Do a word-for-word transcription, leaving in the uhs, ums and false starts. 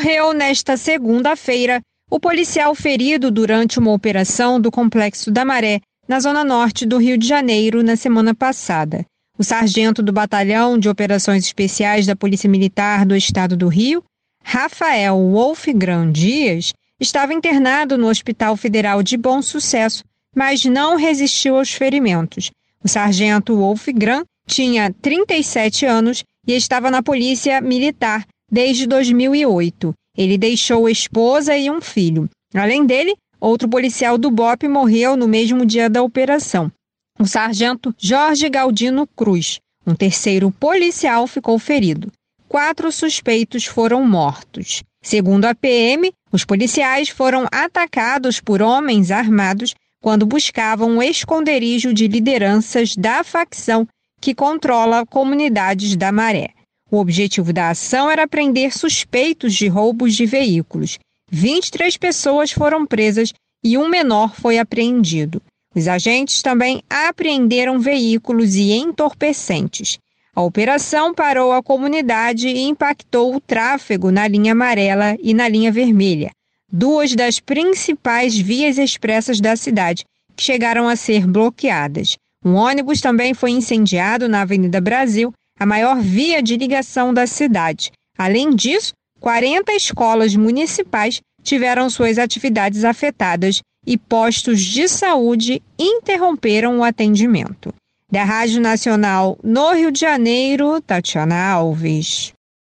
morreu nesta segunda-feira o policial ferido durante uma operação do Complexo da Maré, na zona norte do Rio de Janeiro, na semana passada. O sargento do Batalhão de Operações Especiais da Polícia Militar do Estado do Rio, Rafael Wolfgram Dias, estava internado no Hospital Federal de Bom Sucesso, mas não resistiu aos ferimentos. O sargento Wolfgram tinha trinta e sete anos e estava na Polícia Militar desde dois mil e oito. Ele deixou esposa e um filho. Além dele, outro policial do B O P morreu no mesmo dia da operação. O sargento Jorge Galdino Cruz. Um terceiro policial ficou ferido. Quatro suspeitos foram mortos. Segundo a P M, os policiais foram atacados por homens armados quando buscavam o esconderijo de lideranças da facção que controla comunidades da Maré. O objetivo da ação era prender suspeitos de roubos de veículos. vinte e três pessoas foram presas e um menor foi apreendido. Os agentes também apreenderam veículos e entorpecentes. A operação parou a comunidade e impactou o tráfego na linha amarela e na linha vermelha, duas das principais vias expressas da cidade, que chegaram a ser bloqueadas. Um ônibus também foi incendiado na Avenida Brasil, a maior via de ligação da cidade. Além disso, quarenta escolas municipais tiveram suas atividades afetadas e postos de saúde interromperam o atendimento. Da Rádio Nacional no Rio de Janeiro, Tatiana Alves.